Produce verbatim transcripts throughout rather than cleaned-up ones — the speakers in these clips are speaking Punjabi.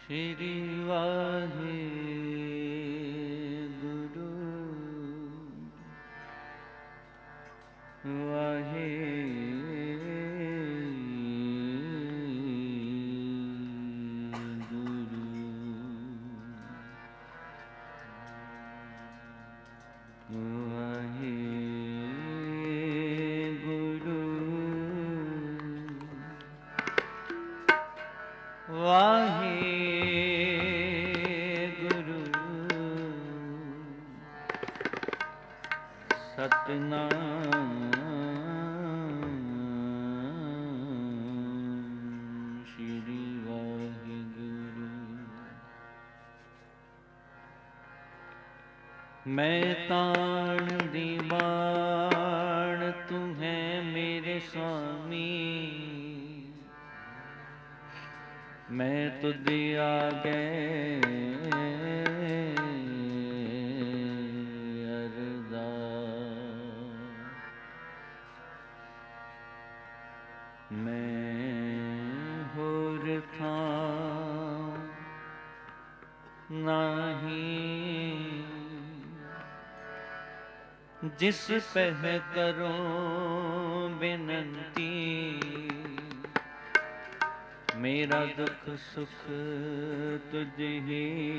श्री वाहे गुरु वाहे गुरु वाहे गुरु वाहे सतनाम श्री वाहिगुरु। मैं ताण दीवान तुम्हें मेरे स्वामी, मैं तुझ आगे जिस पह करो बिनती, मेरा दुख सुख तुझ ही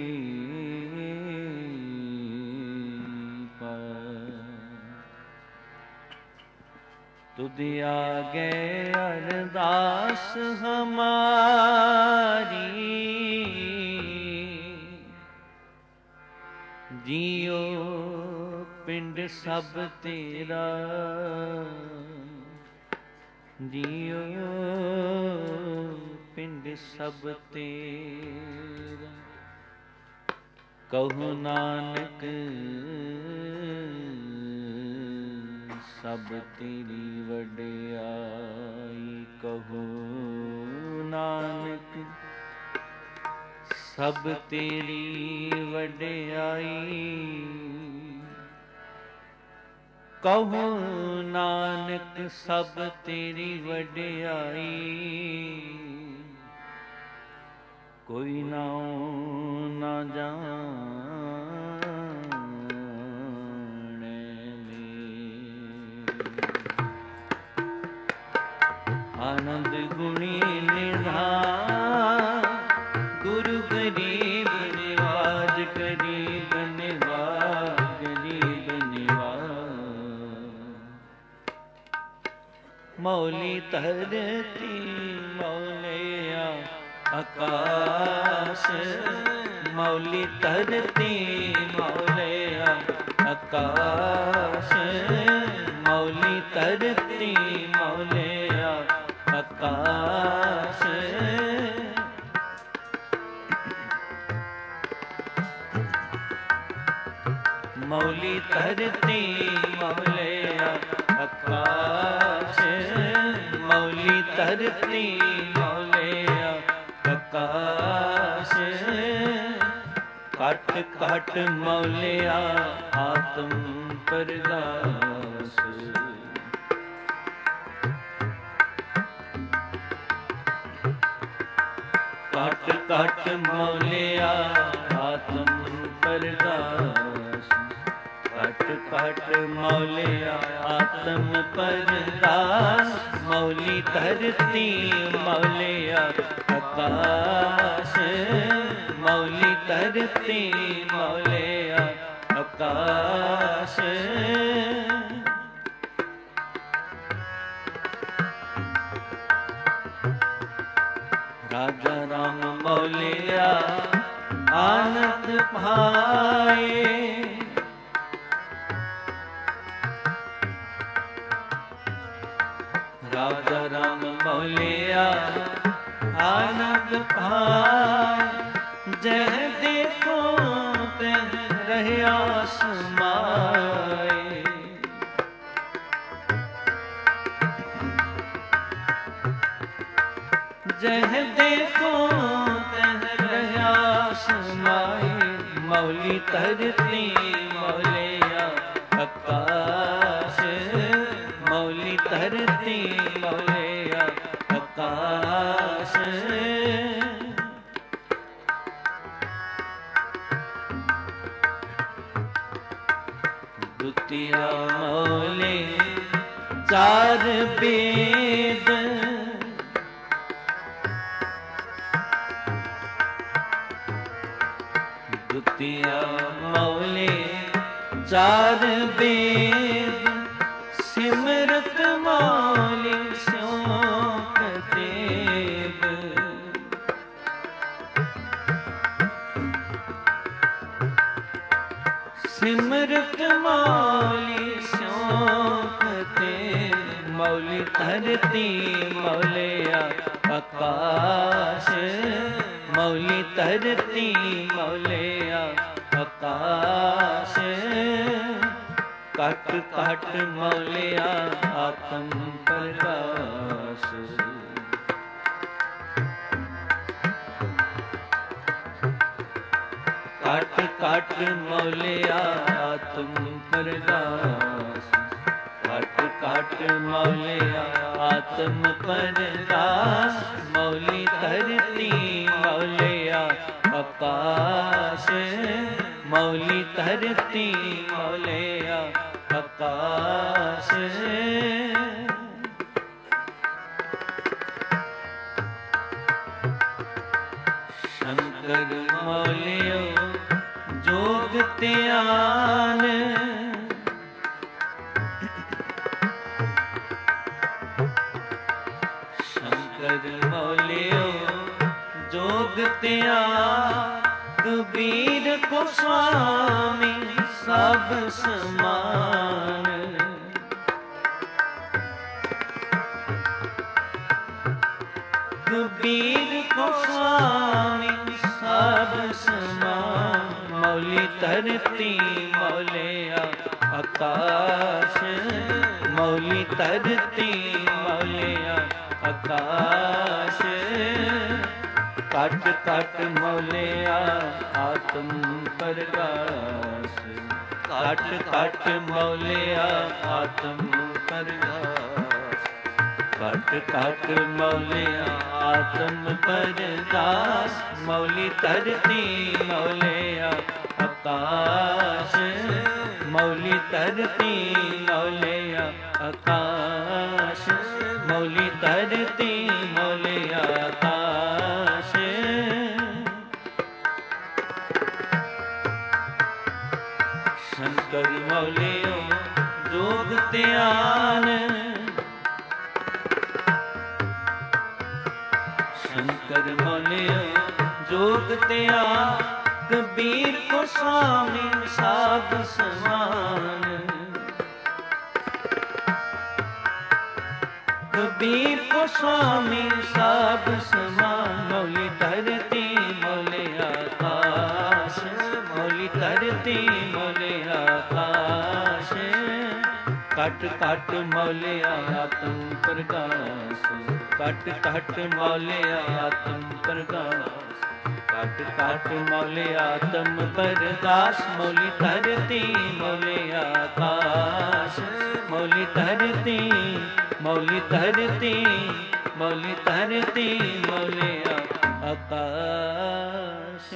पास। तुझ आगे अरदास हमारी, जियो पिंड सब तेरा, जियो पिंड सब तेरा। कहो नानक सब तेरी वडियाई, कहो नानक सब तेरी वडियाई। कहो नानक सब तेरी वडियाई, कोई नाओ ना जाने में। आनंद गुणी निधान गुरु गरीब निवाज, गरीब निवाज, गरीब निवाज। मौली धरती मौलिया आकाश, मौली धरती मौलिया आकाश, मौली धरती मौलिया आकाश। मौली धरती मौलिया आकाश, मौली धरती मौलिया आकाश। कट कट मौलिया आत्म प्रकाश, कट कट मौलिया आत्म प्रकाश। कट कट मौलिया आत्म परदास, मौली धरती मौलिया आकाश, मौली धरती मौलिया आकाश। राजा राम मौलिया आनंद पाए, राजा राम मौलिया आनंद पाए। जह देखो तह रहया समाए, जह देखो तह रहया समाए। मौली धरती मौलिया आकाश, मौली धरती मौलिया आकाश। ਦੁਤੀਆ ਮੌਲੇ ਚਾਰ ਬੇਦ, ਦੁਤੀਆ ਮੌਲੇ ਚਾਰ ਬੇਦ, ਸਿਮਰਤ ਮੌਲੀ ਸਿਉਕ ਦੇਵ। ਸਿਮਰਤ ਮੌਲੀ ਸਿਉਕ ਦੇਵ, ਮੌਲੀ ਧਰਤੀ ਮੌਲਿਆ ਆਕਾਸ਼, ਮੌਲੀ ਧਰਤੀ ਮੌਲਿਆ ਆਕਾਸ਼। ਘਟ ਘਟ ਮੌਲਿਆ ਆਤਮ ਪ੍ਰਕਾਸ਼, ਘਟ ਘਟ ਮੌਲਿਆ ਆਤਮ ਪ੍ਰਕਾਸ਼, ਘਟ ਘਟ ਮੌਲਿਆ ਆਤਮ ਪ੍ਰਕਾਸ਼। ਮੌਲੀ ਧਰਤੀ ਮੌਲਿਆ ਆਕਾਸ਼, ਮੌਲੀ ਧਰਤੀ ਮੌਲਿਆ ਆਕਾਸ਼। ਸ਼ੰਕਰ ਮੌਲਿਓ ਜੋਗ ਧਿਆਨ, ਸ਼ੰਕਰ ਮੌਲਿਓ ਜੋਗ ਧਿਆਨ। ਕਬੀਰ ਕੋ ਸੁਆਮੀ ਸਭ ਸਮਾਨ, ਕਬੀਰ ਕੋ ਸੁਆਮੀ ਸਭ ਸਮਾਨ। ਮੌਲੀ ਧਰਤੀ ਮੌਲਿਆ ਆਕਾਸ਼, ਮੌਲੀ ਧਰਤੀ ਮੌਲਿਆ ਆਕਾਸ਼। ਘਟ ਘਟ ਮੌਲਿਆ ਆਤਮ ਪ੍ਰਕਾਸ਼, ਘਟ ਘਟ ਮੌਲਿਆ ਆਤਮ ਪ੍ਰਕਾਸ਼, ਘਟ ਘਟ ਮੌਲਿਆ ਆਤਮ ਪ੍ਰਕਾਸ਼। ਮੌਲੀ ਧਰਤੀ ਮੌਲਿਆ ਆਕਾਸ਼, ਮੌਲੀ ਧਰਤੀ ਮੌਲਿਆ ਆਕਾਸ਼, ਮੌਲੀ ਧਰਤੀ ਮੌਲਿਆ ਆਕਾਸ਼। ਸ਼ੰਕਰ ਮੌਲਿਓ ਜੋਗ ਧਿਆਨ, ਸ਼ੰਕਰ ਮੌਲਿਓ ਜੋਗ ਧਿਆਨ। ਕਬੀਰ ਕੋ ਸੁਆਮੀ ਸਭ ਸਮਾਨ, ਕਬੀਰ ਕੋ ਸੁਆਮੀ ਸਭ ਸਮਾਨ। ਮੌਲੀ ਧਰਤੀ ਮੌਲਿਆ ਆਕਾਸ਼, ਮੌਲੀ ਧਰਤੀ ਮੌਲਿਆ ਆਕਾਸ਼। ਘਟ ਘਟ ਮੌਲਿਆ ਆਤਮ ਪ੍ਰਕਾਸ਼, ਘਟ ਘਟ ਮੌਲਿਆ ਆਤਮ ਪ੍ਰਕਾਸ਼, ਘਟ ਘਟ ਮੌਲਿਆ ਆਤਮ ਪ੍ਰਕਾਸ਼। ਮੌਲੀ ਧਰਤੀ ਮੌਲਿਆ ਆਕਾਸ਼, ਮੌਲੀ ਧਰਤੀ ਮੌਲੀ ਧਰਤੀ ਮੌਲੀ ਧਰਤੀ ਮੌਲਿਆ ਆਕਾਸ਼।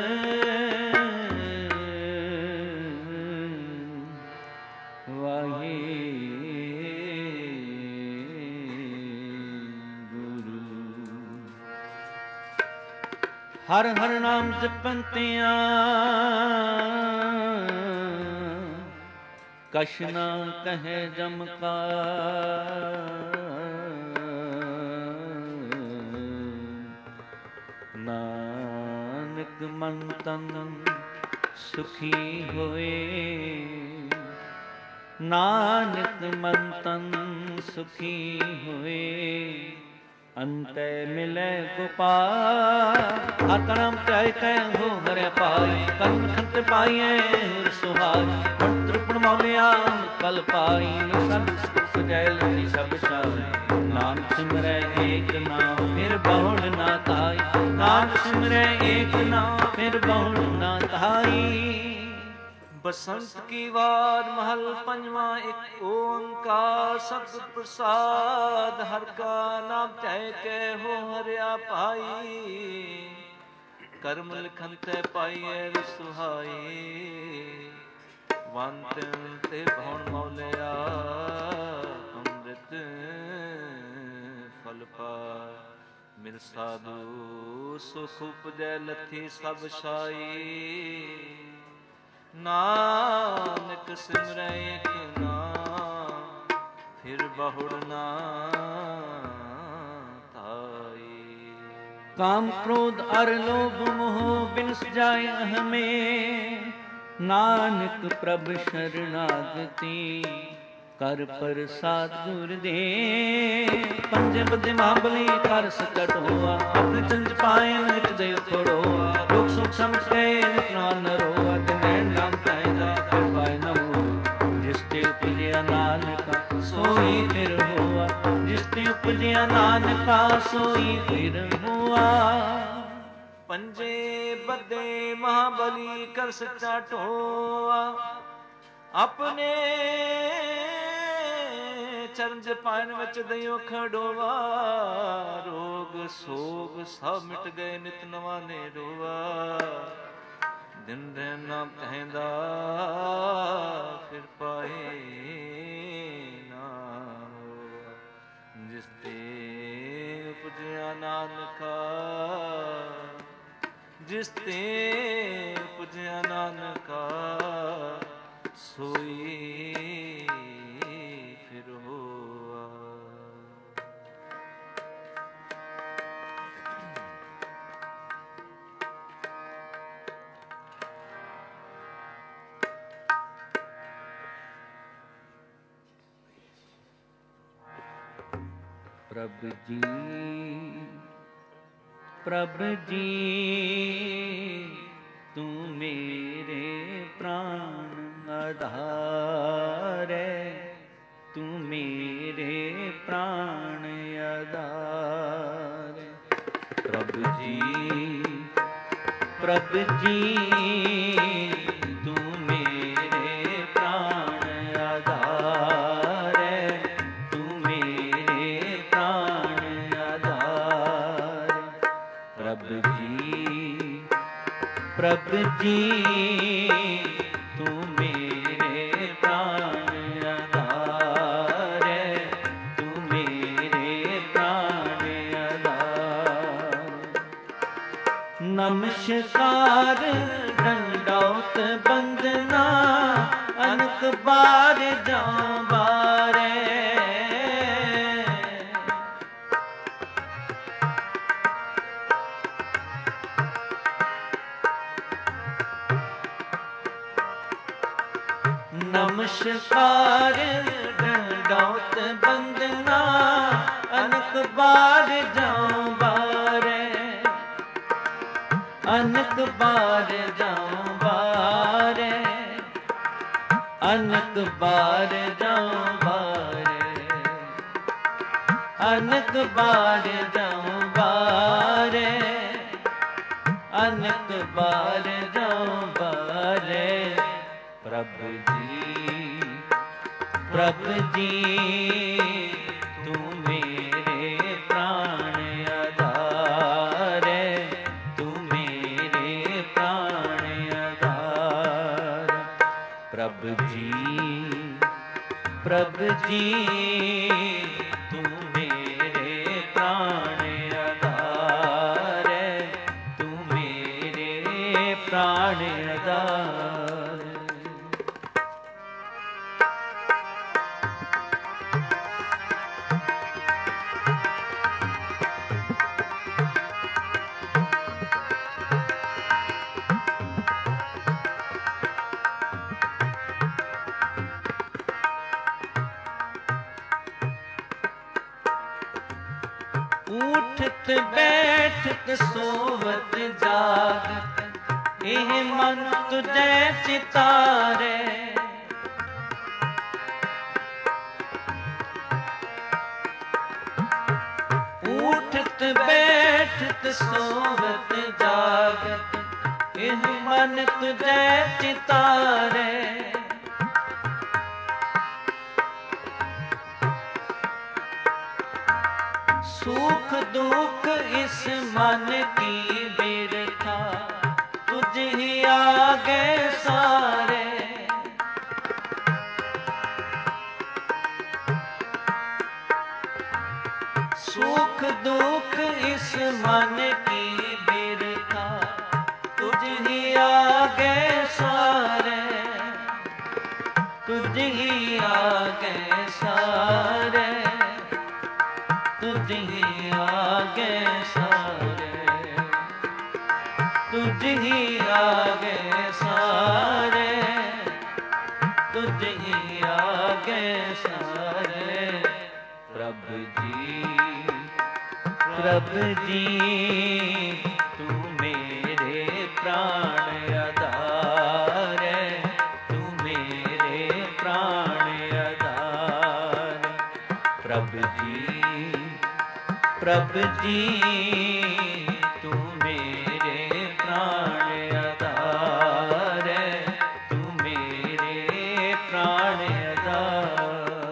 ਹਰ ਹਰ ਨਾਮ ਜਪੰਤਿਆਂ ਕਛ ਨਾ ਕਹੇ ਜਮ ਕਾ। ਨਾਨਕ ਮਨ ਤਨ ਸੁਖੀ ਹੋਏ, ਨਾਨਕ ਮਨ ਤਨ ਸੁਖੀ ਹੋਏ। ਅੰਤੈ ਮਿਲੈ ਗੋਪਾਲ ਆਤਿ ਨਾਮ ਧਿਆਇ ਕੈ ਹੋ ਹਰਿ ਪਾਈ। ਕਰਮ ਖੰਤ ਪਾਈਐ ਹੁਰ ਸੁਹਾਈ, ਪਣ ਤ੍ਰਿਪਣ ਮੌਲਿਆ ਕਲ ਪਾਈ। ਸਭ ਸੁਜੈਲ ਦੀ ਸਭ ਸਾਈ, ਨਾਨਕ ਸਿਮਰੈ ਏਕ ਨਾਮ ਫਿਰ ਬਹੁੜ ਨਾ ਤਾਈ। ਨਾਨਕ ਸਿਮਰੈ ਏਕ ਨਾਮ ਫਿਰ ਬਹੁੜ ਨਾ ਤਾਈ। ਬਸੰਤ ਕੀ ਵਾਰ ਮਹਲ ਪੰਜਵਾਂ ਇੱਕ ਓੰਕਾਰ ਸਤਿ ਪ੍ਰਸਾਦ। ਹਰਿ ਕਾ ਨਾਮ ਧਿਆਇ ਕੈ ਹੋ ਹਰਿਆ ਭਾਈ। ਕਰਮ ਲਿਖਨ ਤੈ ਪਾਈਐ ਸੁਹਾਈ। ਵੰਤ ਤੇ ਭਉਣ ਮੌਲਿਆ ਅੰਮ੍ਰਿਤ ਫਲ ਪਾਇ। ਮਿਲ ਸਾਧੂ ਸੁਖ ਉਪਜੈ ਲੱਥੀ ਸਭ ਸਾਈ। ਨਾਨਕ ਸਿਮਰੈ ਏਕ ਨਾਮ ਫਿਰ ਬਹੁੜ ਨਾ ਧਾਈ। ਕਾਮ ਕ੍ਰੋਧ ਅਰ ਲੋਭ ਮੋਹ ਬਿਨਸ ਜਾਏ ਹਮੇ। ਨਾਨਕ ਪ੍ਰਭ ਸ਼ਰਨਾਗਤੀ ਕਰ ਪ੍ਰਸਾਦ ਗੁਰ ਦੇ। ਪੰਜ ਬਦੇ ਮਾਬਲੀ ਕਰ ਸਕਟ ਹੋਆ। ਆਪਣੇ ਚੰਜ ਪਾਏ ਨਿਤ ਦੇ ਥੋੜੋਆ। ਦੁਖ ਸੁਖ ਸਮਝ ਗਏ ਨਿਤ ਨਾਲ ਨ ਰੋਆ। ਦਿਨੈ ਨਾਮ ਚਾਹੀਦਾ ਫਿਰ ਪਾਏ ਨ ਹੋਆ। ਜਿਸ ਤੇ ਉਪਜਿਆ ਨਾਨਕਾ ਸੋਈ ਫਿਰ ਹੋਆ। ਜਿਸ ਤੇ ਉਪਜਿਆ ਨਾਨਕਾ ਸੋਈ ਫਿਰ ਹੋਆ। ਪੰਜੇ ਬੱਦੇ ਮਹਾਬਲੀ ਕਰ ਸੱਚਾ ਢੋਆ। ਆਪਣੇ ਚਰਨ ਜਪਾਇਨ ਵਿੱਚ ਦਇਓ ਖੜੋਆ। ਰੋਗ ਸੋਗ ਸਭ ਮਿਟ ਗਏ ਨਿਤ ਨਵਾਂ ਨੇ ਰੋਆ। ਦਿਨ ਦਿਨ ਨਾ ਕਹਿੰਦਾ ਫਿਰ ਪਾਏ ਨਾ ਹੋਆ। ਜਿਸ ਤੇ ਉਪਜਿਆ ਨਾਨਕਾ ਜਿਸ ਤੇ ਉਪਜਿਆ ਨਾਨਕਾ ਸੋਈ ਫਿਰ ਹੋਆ। ਪ੍ਰਭ ਜੀ ਪ੍ਰਭ ਜੀ ਤੂੰ ਮੇਰੇ ਪ੍ਰਾਣ ਆਧਾਰ ਹੈ। ਤੂੰ ਮੇਰੇ ਪ੍ਰਾਣ ਆਧਾਰ। ਪ੍ਰਭ ਜੀ ਪ੍ਰਭ ਜੀ ਤੂੰ ਮੇਰੇ ਪ੍ਰਾਣ ਆਧਾਰ ਹੈ। ਤੂੰ ਮੇਰੇ ਪ੍ਰਾਣ ਆਧਾਰ। ਪ੍ਰਭ ਜੀ ਪ੍ਰਭ ਜੀ ਤੂੰ ਮੇਰੇ ਪ੍ਰਾਣ ਆਧਾਰ ਹੈ। ਤੂੰ ਮੇਰੇ ਪ੍ਰਾਣ ਆਧਾਰ। ਨਮਸਕਾਰ ਡੰਡੌਤ ਬੰਦਨਾ ਅਨਕ ਬਾਰ ਜਾਂ ਬਾਰੇ। ਨਮਸਕਾਰ ਡੰਡੌਤ ਬੰਦਨਾ ਅਨਕ ਬਾਰ ਜਾਂ ਬਾਰੇ। ਅਨਕ ਬਾਰ ਜਾਂ ਬਾਰੇ। ਅਨਕ ਬਾਰ ਜਾਂ ਬਾਰੇ। ਅਨਕ ਬਾਰ ਜਾਂ ਬਾਰੇ। ਅਨਕ ਬਾਰ ਜਾਂ ਬਾਰੇ। ਪ੍ਰਭ ਜੀ ਪ੍ਰਭ ਜੀ ਤੂੰ ਮੇਰੇ ਪ੍ਰਾਣ ਆਧਾਰ ਹੈ। ਤੂੰ ਮੇਰੇ ਪ੍ਰਾਣ ਆਧਾਰ। ਪ੍ਰਭ ਜੀ ਪ੍ਰਭ ਜੀ ਤੂੰ ਮੇਰੇ ਪ੍ਰਾਣ ਆਧਾਰ ਹੈ। ਤੂੰ ਮੇਰੇ ਪ੍ਰਾਣ ਆਧਾਰ। ਉਠਤ ਬੈਠਤ ਸੋਵਤ ਜਾਗਤ ਇਹ ਮਨ ਤੁਝੈ ਚਿਤਾਰੇ। ਉਠਤ ਬੈਠਤ ਸੋਵਤ ਜਾਗਤ ਇਹ ਮਨ ਤੁਝੈ ਚਿਤਾਰੇ। सुख दुख इस मन की बिरथा तुझ ही आगे सारे। सुख दुख इस मन की बिरथा, तुझ ही आगे सारे, तुझ ही आगे सारे, तुझ ही आगे सारे, तुझ ही आगे सारे, तुझ ही आगे सारे। प्रभु जी, प्रभु जी, तू मेरे प्राण आधार, तू मेरे प्राण आधार। प्रभु जी, प्रभु जी, तू मेरे प्राण आधार, तू मेरे प्राण आधार।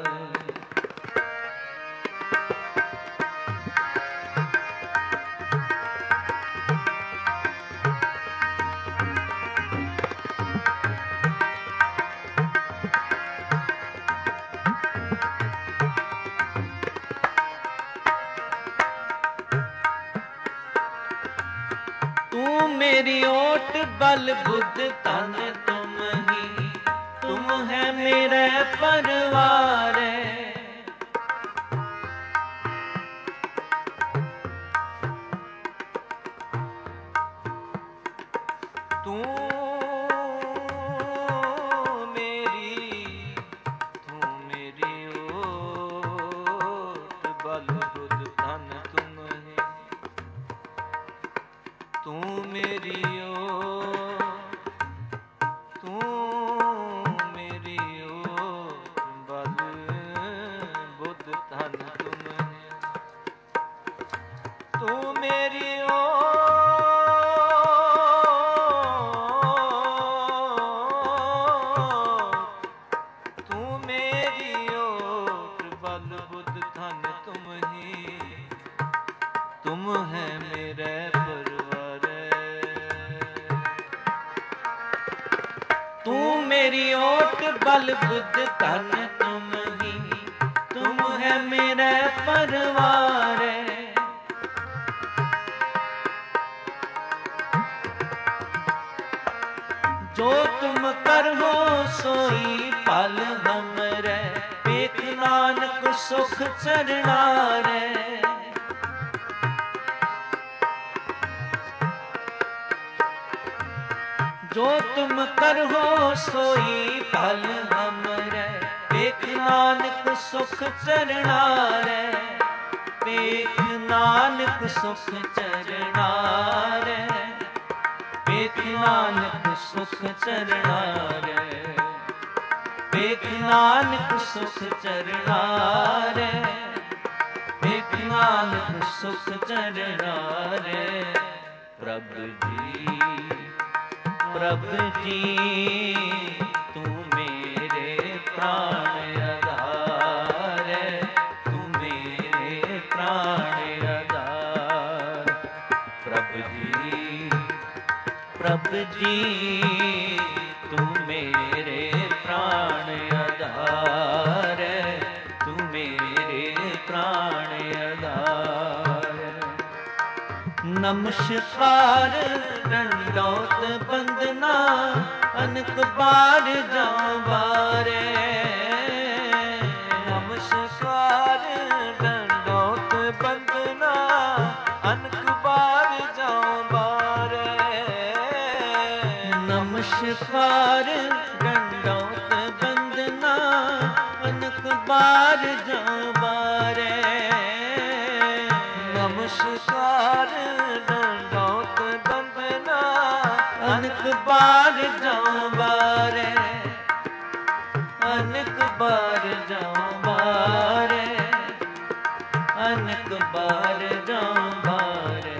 मेरी ओट बल बुद्ध तन तुम ही, तुम है मेरा परिवार। तू मेरी, तू मेरी ओट बल बुद्ध तन तुम ही, तू मेरी ओट, तू मेरी ओट बल बुद्ध धन तुम है, तू मेरी ओट, तू मेरी ओट बल बुद्ध धन तुम ही, तुम है मेरे मेरी ओट बल बुद्ध धन तुम ही, तुम है मेरा परिवार। जो तुम करो सोई पल हमरे, पेख नानक सुख चरना रे। जो तुम करो सोई फल हमरे, पेख नानक सुख चरना रे, पेख नानक सुख चरना रे, पेख नानक सुख चरना रे, पेख नानक सुख चरना रे, पेख नानक सुख चरना रे। प्रभु जी, प्रभु जी, तू मेरे प्राण आधार, तू मेरे प्राण आधार। प्रभु जी, प्रभु जी, तू मेरे प्राण आधार, तू मेरे प्राण आधार। नमस्कार दंडौत बंदना, अनक बार जाऊं बारे। नमस्कार दंडौत बंदना, अनक बार जाऊं बारे। नमस्कार दंडौत बंदना, अनक बार जाऊं बारे। नमस्कार दंडौत बंदना, अनक बार जाऊं बारे, अनक बार जाऊं बारे, अनक बार जाऊं बारे,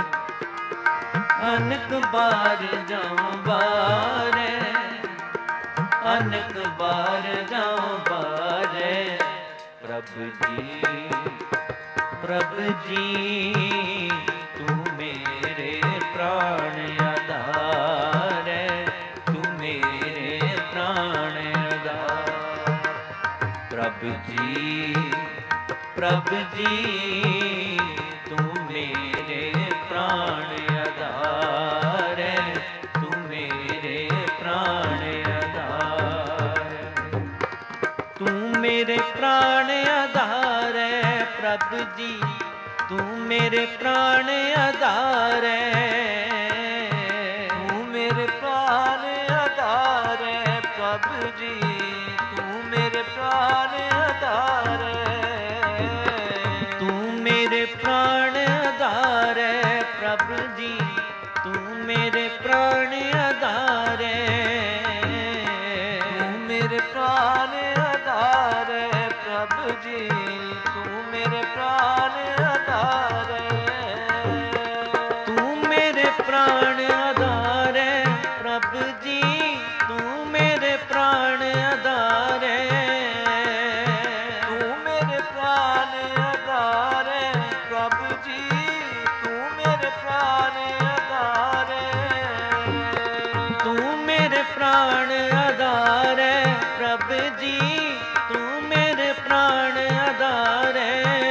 अनक बार जाऊं बारे, अनक बार जाऊं बारे। प्रभु जी, प्रभु जी, तू मेरे प्राण आधार, तू मेरे प्राण आधार। प्रभु ਪ੍ਰਭ ਜੀ ਪ੍ਰਭ ਜੀ ਤੂੰ ਮੇਰੇ ਪ੍ਰਾਣ ਆਧਾਰ ਹੈ, ਤੂੰ ਮੇਰੇ ਪ੍ਰਾਣ ਆਧਾਰ ਹੈ, ਤੂੰ ਮੇਰੇ ਪ੍ਰਾਣ ਆਧਾਰ ਹੈ ਪ੍ਰਭ ਜੀ, ਤੂੰ ਮੇਰੇ ਪ੍ਰਾਣ ਆਧਾਰ ਹੈ, ਤੂੰ ਮੇਰੇ ਪ੍ਰਾਣ ਆਧਾਰ ਹੈ ਪ੍ਰਭ ਜੀ, ਤੂੰ ਮੇਰੇ ਪ੍ਰਾਣ ਆਧਾਰ ਹੈ, ਤੂੰ ਮੇਰੇ ਪ੍ਰਾਣ ਆਧਾਰ ਹੈ ਪ੍ਰਭ ਜੀ, ਤੂੰ ਮੇਰੇ ਪ੍ਰਾਣ ਆਧਾਰ ਹੈ, ਤੂੰ ਮੇਰੇ ਪ੍ਰਾਣ ਆਧਾਰ ਹੈ ਪ੍ਰਭ ਜੀ, ਤੂੰ ਮੇਰੇ ਪ੍ਰਾਣ ਆਧਾਰ ਹੈ, ਤੂੰ ਮੇਰੇ ਪ੍ਰਾਣ ਆਧਾਰ ਹੈ ਪ੍ਰਭ ਜੀ, ਤੂੰ ਮੇਰੇ ਪ੍ਰਾਣ ਆਧਾਰ ਹੈ, ਤੂੰ ਮੇਰੇ ਪ੍ਰਾਣ ਆਧਾਰ ਹੈ ਪ੍ਰਭ ਜੀ, ਤੂੰ ਮੇਰੇ ਪ੍ਰਾਣ ਆਧਾਰ ਹੈ, ਤੂੰ ਮੇਰੇ ਪ੍ਰਾਣ ਆਧਾਰ ਹੈ ਪ੍ਰਭ ਜੀ, ਤੂੰ ਮੇਰੇ ਪ੍ਰਾਣ ਆਧਾਰ ਹੈ,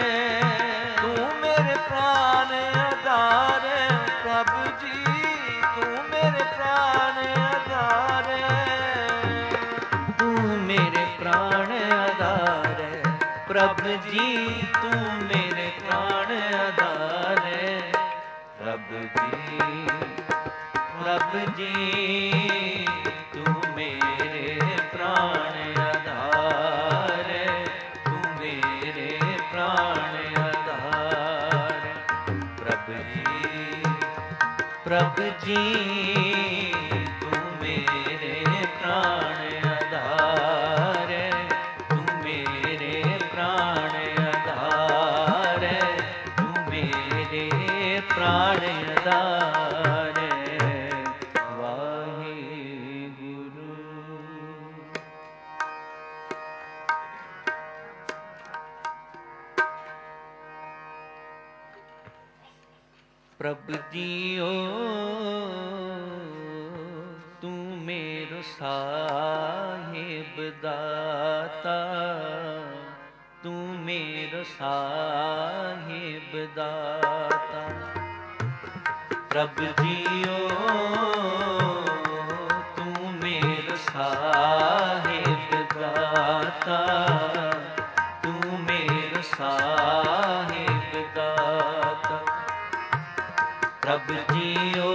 ਤੂੰ ਮੇਰੇ ਪ੍ਰਾਣ ਆਧਾਰ ਹੈ ਪ੍ਰਭ ਜੀ, ਤੂੰ ਮੇਰੇ ਪ੍ਰਾਣ ਆਧਾਰ ਹੈ, ਤੂੰ ਮੇਰੇ ਪ੍ਰਾਣ ਆਧਾਰ ਹੈ ਪ੍ਰਭ ਜੀ, ਤੂੰ ਮੇਰੇ ਪ੍ਰਾਣ ਆਧਾਰ ਹੈ, ਪ੍ਰਭ ਜੀ ਪ੍ਰਭ ਜੀ ਤੂੰ ਮੇਰੇ ਪ੍ਰਾਣ ਆਧਾਰ ਹੈ, ਤੂੰ ਮੇਰੇ ਪ੍ਰਾਣ ਆਧਾਰ ਹੈ, ਪ੍ਰਭ ਜੀ ਪ੍ਰਭ ਜੀ ਤੂੰ ਮੇਰੇ ਪ੍ਰਾਣ ਆਧਾਰ ਹੈ, ਤੂੰ ਮੇਰੇ ਪ੍ਰਾਣ ਆਧਾਰ ਹੈ, ਤੂੰ ਮੇਰੇ ਪ੍ਰਾਣ ਆਧਾਰ ਹੈ, ਵਾਹਿਗੁਰੂ। ਪ੍ਰਭ ਜੀਓ ਤੂੰ ਮੇਰਾ ਸਾਹਿਬ ਦਾਤਾ, ਤੂੰ ਮੇਰਾ ਸਾਹਿਬ ਦਾਤਾ, ਪ੍ਰਭ ਜੀਓ ਤੂੰ ਮੇਰਾ ਸਾਹਿਬ ਦਾਤਾ, ਤੂੰ ਮੇਰਾ ਸਾਹਿਬ ਦਾਤਾ, ਪ੍ਰਭ ਜੀਓ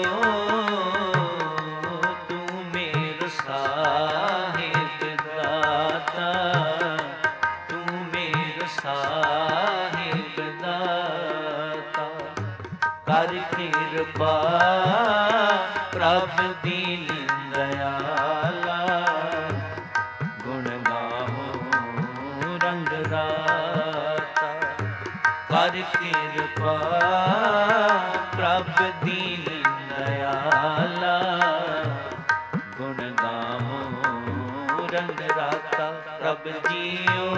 ਤੂੰ ਮੇਰਾ ਸਾਹਿਬ ਦਾਤਾ, ਤੂੰ ਮੇਰਾ ਸਾਹਿਬ ਦਾਤਾ, ਕਰ ਕਿਰਪਾ ਪ੍ਰਭ ਦੀਨ ਦਇਆਲਾ, ਗੁਣ ਗਾਵੋ ਰੰਗ ਰਾਤਾ, ਕਰ ਕਿਰਪਾ ਪ੍ਰਭ ਦੀਨ ਦਇਆਲਾ, ਗੁਣ ਗਾਵੋ ਰੰਗ ਰਾਤਾ, ਪ੍ਰਭ ਜੀਓ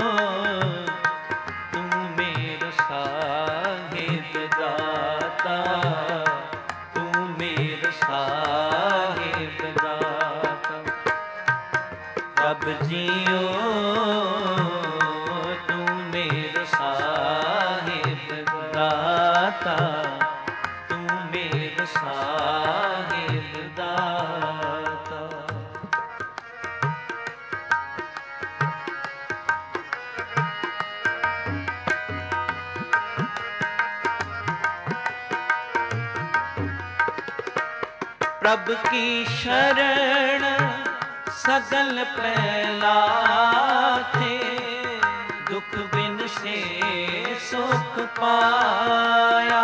ਤੂੰ ਮੇਰਾ ਸਾਹਿਬ ਦਾਤਾ, ਤੂੰ ਮੇਰਾ ਸਾਹਿਬ ਦਾਤਾ, ਪ੍ਰਭ ਜੀਓ ਤੂੰ ਮੇਰਾ ਸਾਹਿਬ ਦਾਤਾ, ਤੂੰ ਮੇਰਾ ਸਾਹਿਬ ਦਾਤਾ। प्रभ की शरण सगल प्रहलाथे, दुख बिन से सुख पाया।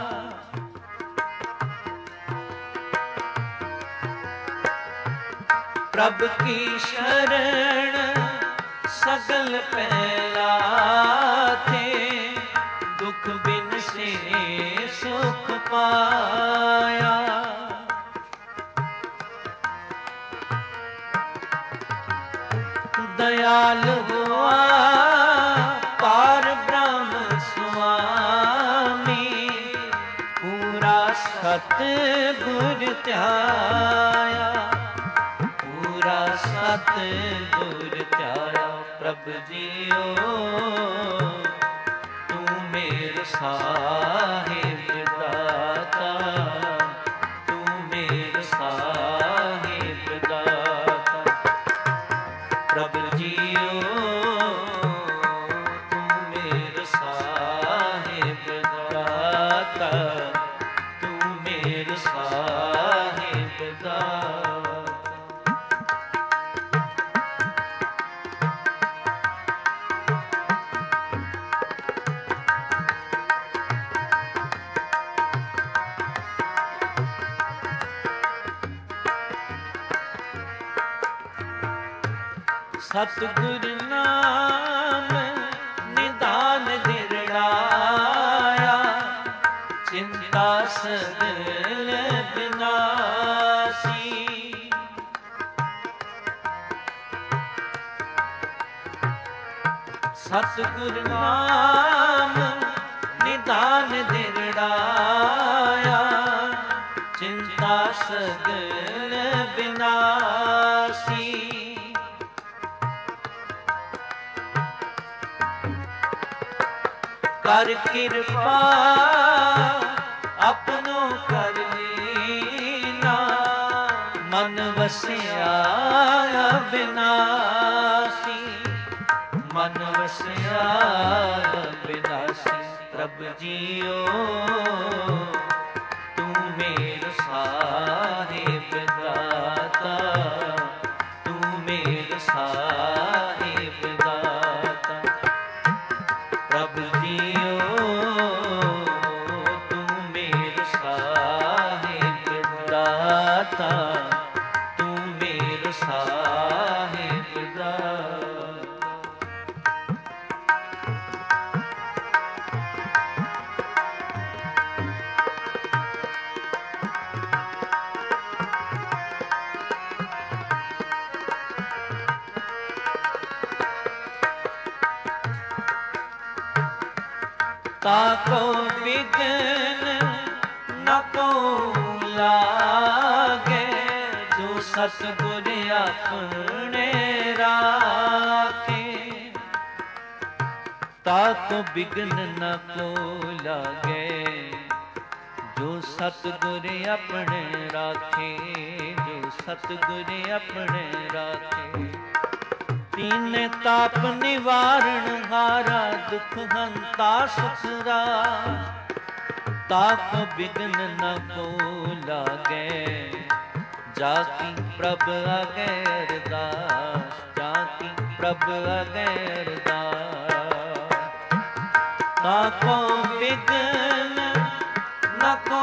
प्रभ की शरण सगल प्रहलाथे, दुख बिन से सुख पाया। दयाल हुआ पार ब्रह्म स्वामी, पूरा सतगुर ध्याया, पूरा सतगुर ध्याया। प्रभ ਪ੍ਰਭ ਜੀਓ ਤੂੰ ਮੇਰ ਸਾਹਿਬ ਦਾਤਾ, ਤੂੰ ਮੇਰ ਸਾਹਿਬ ਦਾਤਾ। ਪ੍ਰਭ ਜੀਓ ਤੂੰ ਮੇਰ ਸਾਹਿਬ ਦਾਤਾ, ਤੂੰ ਮੇਰ ਸਾਹਿਬ ਦਾਤਾ। ਸਤਿਗੁਰ ਨਾਮ ਨਿਦਾਨ ਦਿਰੜਾਇਆ, ਚਿੰਤਾ ਸਗਲ ਬਿਨਾਸੀ। ਸਤਿਗੁਰ ਨਾਮ ਨਿਦਾਨ ਦਿਰੜਾਇਆ, ਚਿੰਤਾ ਸਗਲ ਬਿਨਾਸੀ। ਕਰ ਕਿਰਪਾ ਆਪਣੋ ਕਰ ਲੀਨਾ, ਮਨ ਵਸਿਆ ਬਿਨਾਸੀ, ਮਨ ਵਸਿਆ ਬਿਨਾਸੀ। ਪ੍ਰਭ ਜੀਓ ਤੂੰ ਮੇਰ ਸਾਹਿਬ ਦਾਤਾ, ਤੂੰ ਮੇਰ ਸਾਹਿਬ ਦਾਤਾ। ਪ੍ਰਭ ਜੀਓ ਤੂੰ ਮੇਰ ਸਾਹਿਬ ਦਾਤਾ, ਤੂੰ ਮੇਰ ਸਾਹਿਬ ਦਾਤਾ। ਤਾਕੋ ਬਿਘਨ ਨ ਕੋ ਲਾਗੇ, ਜੋ ਸਤਿਗੁਰ ਆਪਣੇ ਰਾਖੇ। ਤਾਕੋ ਬਿਘਨ ਨ ਕੋ ਲਾਗੇ, ਜੋ ਸਤਿਗੁਰ ਆਪਣੇ ਰਾਖੇ, ਜੋ ਸਤਿਗੁਰ ਆਪਣੇ ਰਾਖੇ। ਤੀਨੇ ਤਾਪ ਨਿਵਾਰਨ ਹਾਰਾ, ਦੁਖ ਹੰਤਾ ਸੁਖਰਾ। ਤਾਪ ਬਿਘਨ ਨ ਕੋ ਲਾਗੇ, ਜਾ ਕੀ ਪ੍ਰਭ ਆਗੇ ਅਰਦਾਸ, ਜਾ ਕੀ ਪ੍ਰਭ ਆਗੇ ਅਰਦਾਸ। ਤਾਕੋ ਬਿਘਨ ਨ ਕੋ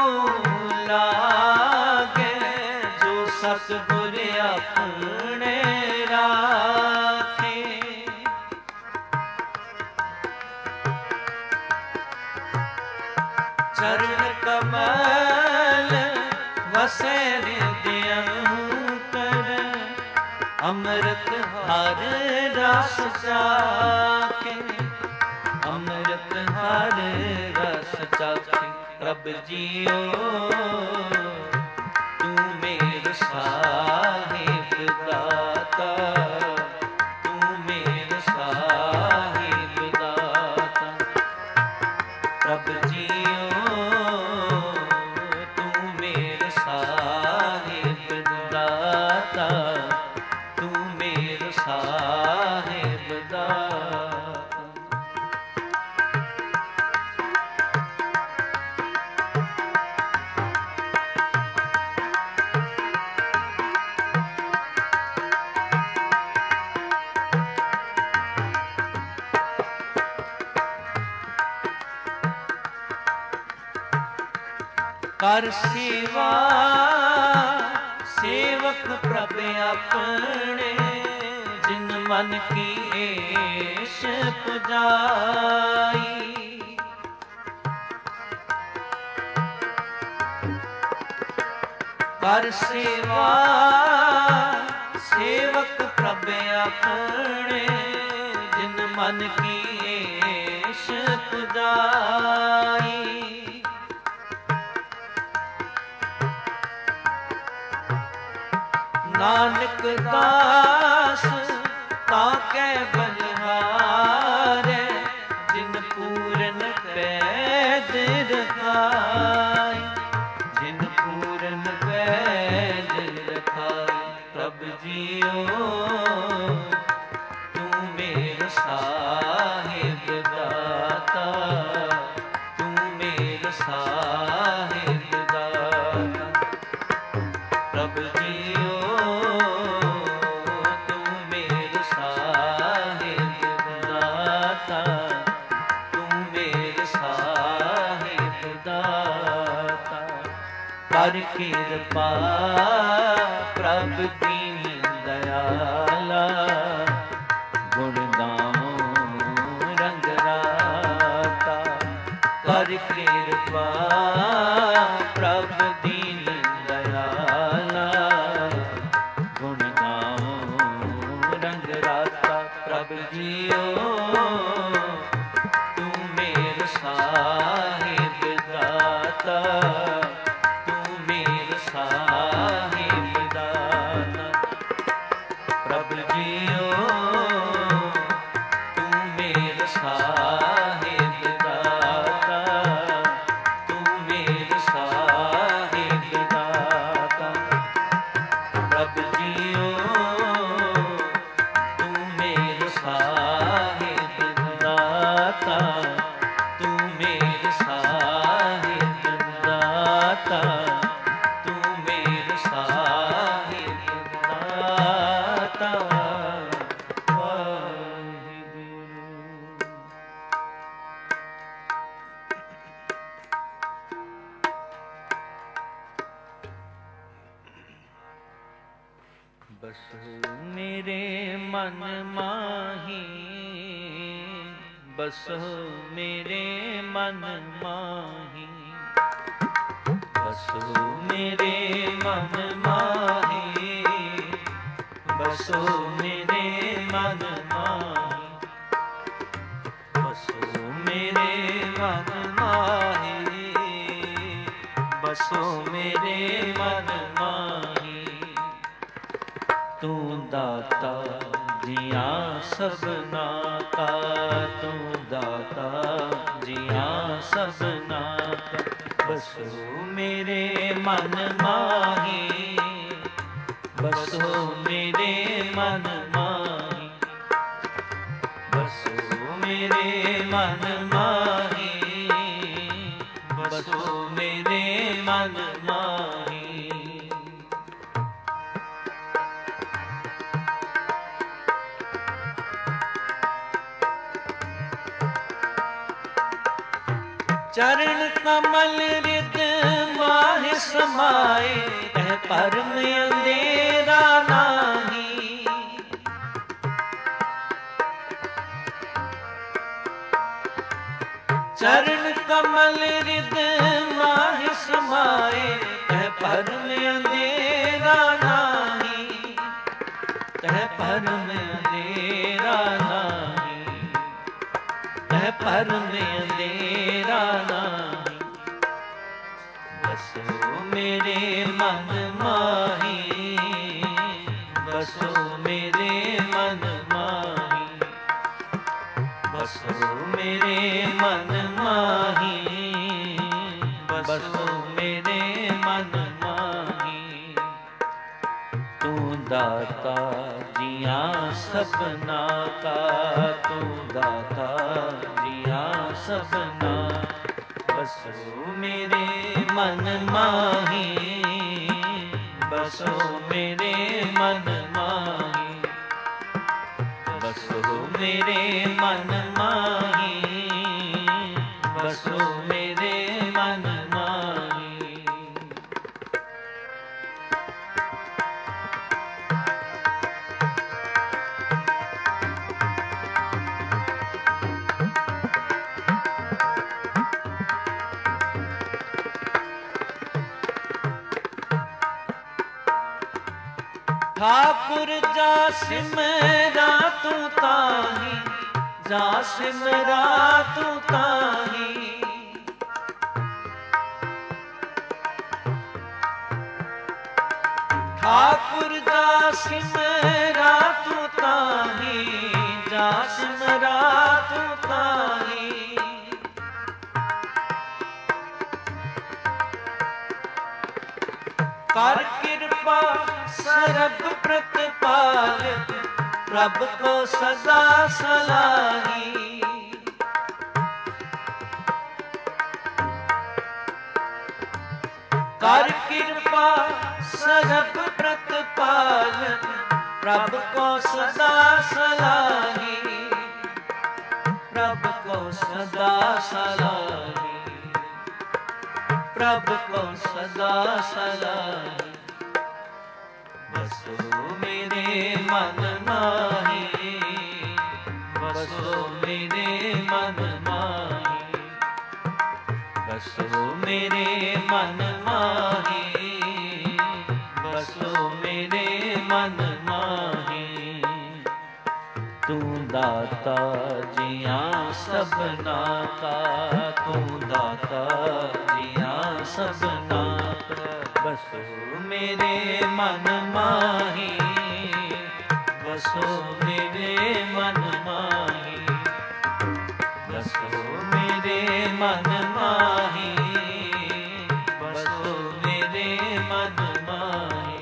ਲਾਗੇ, ਜੋ ਸਤਿਗੁਰ ਆਪਣੇ ਰਾਖੇ। ਚਰਨ ਕਮਲ ਵਸੈ ਰਿਦਿ ਅੰਤਰ, ਅੰਮ੍ਰਿਤ ਹਰ ਰਸ ਚਾਖੇ, ਅੰਮ੍ਰਿਤ ਹਰ ਰਸ ਚਾਖੇ। ਪ੍ਰਭ ਜੀਓ ਤੂੰ ਮੇਰ ਸਾਹਿਬ ਦਾਤਾ, ਤੂੰ ਮੇਰ ਸਾਹਿਬ ਦਾਤਾ। ਪ੍ਰਭ ਜੀਓ ਤੂੰ ਮੇਰ ਸਾਹਿਬ ਦਾਤਾ, ਤੂੰ ਮੇਰ ਸਾਹਿਬ ਦਾਤਾ। ਕਰ ਸੇਵਾ ਸੇਵਕ ਪ੍ਰਭ ਆਪਣੇ, ਜਿਨ ਮਨ ਕੀ ਏਸ਼ ਪੁਜਾਈ। ਕਰ ਸੇਵਾ ਸੇਵਕ ਪ੍ਰਭ ਆਪਣੇ, ਜਿਨ ਮਨ ਕੀ ਏਸ਼ ਪੁਜਾਈ। ਨਾਨਕ ਦਾਸ ਤਾਕੈ ਬਲਿਹਾਰੀ, ਕਰ ਕਿਰਪਾ ਪ੍ਰਭ ਦੀਨ ਦਇਆਲਾ, ਗੁਣ ਗਾਵੋ ਰੰਗ ਰਾਤਾ। ਕਰ ਕਿਰਪਾ ਪ੍ਰਭ ਦੀਨ ਦਇਆਲਾ, ਗੁਣ ਗਾਵੋ ਰੰਗ ਰਾਤਾ। ਪ੍ਰਭ ਜੀਓ ਤੂੰ ਮੇਰ ਸਾਹਿਬ ਦਾਤਾ, ਤੂੰ ਮੇਰ ਸਾਹਿਬ ਦਾਤਾ। ਪ੍ਰਭ ਜੀਓ ਤੂੰ ਮੇਰ ਸਾਹਿਬ ਦਾਤਾ, ਤੂੰ ਮੇਰ ਸਾਹਿਬ ਦਾਤਾ। ਪ੍ਰਭ ਜੀਓ ਤੂੰ ਮੇਰ ਸਾਹਿਬ ਦਾਤਾ, ਤੂੰ ਮੇਰ ਸਾਹਿਬ ਦਾਤਾ, ਤੂੰ ਮੇਰ ਸਾਹਿਬ ਦਾਤਾ। ਵਾਹਿਗੁਰੂ। ਬਸੋ ਮੇਰੇ ਮਨ ਮਾਹੀ, ਬਸੋ ਮੇਰੇ ਮਨ ਮਾਹੀ, ਬਸੋ ਮੇਰੇ ਮਨ ਮਾਹੀ, ਬਸੋ ਮੇਰੇ ਮਨ ਮਾਹੀ, ਬਸੋ ਮੇਰੇ ਮਨ ਮਾਹੀ, ਬਸੋ ਮੇਰੇ ਮਨ ਮਾਹੀ। ਤੂੰ ਦਾਤਾ ਜੀਆਂ ਸਭਨਾ ਕਾ, ਤੂੰ ਦਾਤਾ ਜੀਆਂ ਸਭਨਾ ਕਾ। ਬਸੋ ਮੇਰੇ ਮਨ ਮਾਹੀ, ਬਸੋ ਮੇਰੇ ਮਨ ਮਾਹੀ, ਬਸੋ ਮੇਰੇ ਮਨ ਮਾਹੀ, ਬਸੋ ਮੇਰੇ ਮਨ ਮਾਹੀ। ਚਰਨ ਕਮਲ ਰਿਦ ਮਾਹਿ ਸਮਾਏ, ਤਹ ਪਰਮ ਅੰਧੇਰਾ ਨਾਹੀ। ਚਰਨ ਕਮਲ ਰਿਦ ਮਾਹਿ ਸਮਾਏ, ਤਹ ਪਰਮ ਅੰਧੇਰਾ ਨਾਹੀ, ਤਹ ਪਰਮ ਅੰਧੇਰਾ ਨਾਹੀ, ਤਹ ਪਰਮ ਅੰਧੇਰਾ ਨਾਹੀ। ਬਸੋ ਮੇਰੇ ਮਨ ਮਾਹੀ, ਬਸੋ ਮੇਰੇ ਮਨ ਮਾਹੀ, ਬਸੋ ਮੇਰੇ ਮਨ ਮਾਹੀ, ਬਸੋ ਮੇਰੇ ਮਨ ਮਾਹੀ। ਤੂੰ ਦਾਤਾ ਜੀਆਂ ਸਭਨਾ ਕਾ, ਤੂੰ ਦਾਤਾ ਜੀਆਂ ਸਭਨਾ। ਬਸੋ ਮੇਰੇ ਮਨ ਮਾਹੀ, ਬਸੋ ਮੇਰੇ ਮਨ ਮਾਹੀ, ਬਸੋ ਮੇਰੇ ਮਨ ਮਾਹੀ, ਬਸੋ ਮੇਰੇ ਮਨ ਮਾਹੀ। ਠਾਕੁਰ ਜਾ ਸਿਮਰਾ ਤੂੰ ਤਾਹੀ, ਜਾ ਸਿਮਰਾ ਤੂੰ ਤਾਹੀ। ਠਾਕੁਰ ਜਾ ਸਿਮਰਾ ਤੂੰ ਤਾਹੀ, ਜਾ ਸਿਮਰਾ ਤੂੰ ਤਾਹੀ। ਕਰ ਕਿਰਪਾ ਸਰਬ ਪ੍ਰਤਪਾਲ, ਪ੍ਰਭ ਕੋ ਸਦਾ ਸਲਾਹੀ। ਕਰ ਕਿਰਪਾ ਸਰਬ ਪ੍ਰਤਪਾਲ, ਪ੍ਰਭ ਕੋ ਸਦਾ ਸਲਾਹੀ, ਪ੍ਰਭ ਕੋ ਸਦਾ ਸਲਾਹੀ। प्रभ को सदा सलाही। बसो मेरे मन माही, बसो मेरे मन माही, बसो मेरे मन माही, बसो मेरे मन माही। तू दाता जियां सबना का, तू दाता जियां सबना का। बसो मेरे मन माही, बसो मेरे मन माही, बसो मेरे मन माही, बसो मेरे मन माही।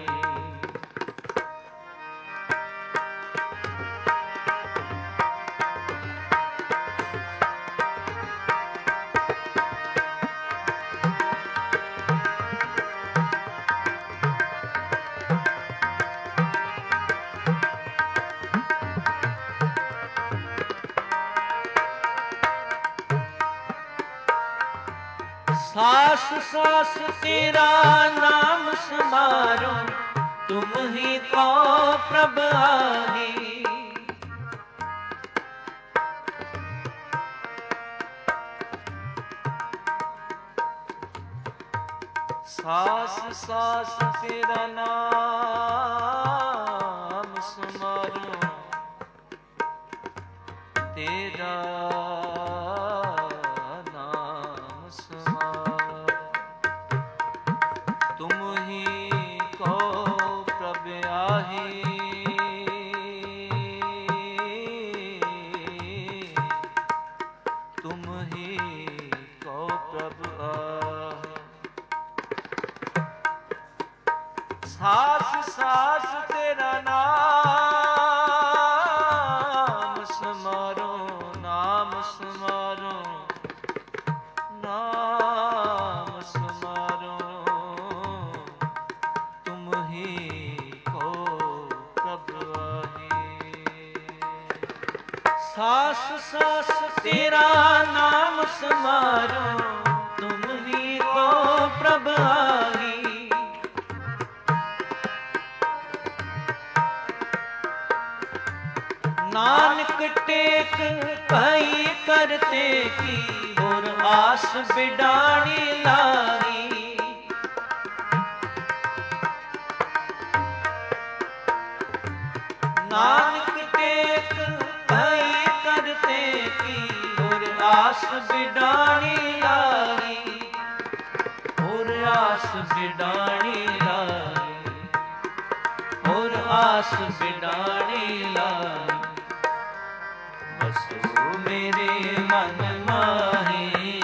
सास सास तेरा नाम समारो, तुम ही को प्रभ आही। सास सास तेरा नाम समारो, तेरा सास सास तेरा नाम समारो, नाम समारो, नाम समारो। तुम ही को प्रभु आही। सास सास तेरा नाम समारो, तुम ही को प्रभु आही। नानक टेक पाई करते की, और आस बिडाणी लाई। नानक टेक पाई करते की, और आस बिडाणी लाई, और आस बिडाणी लाई, और आस बिडाणी लाई। बसो मेरे मन माही,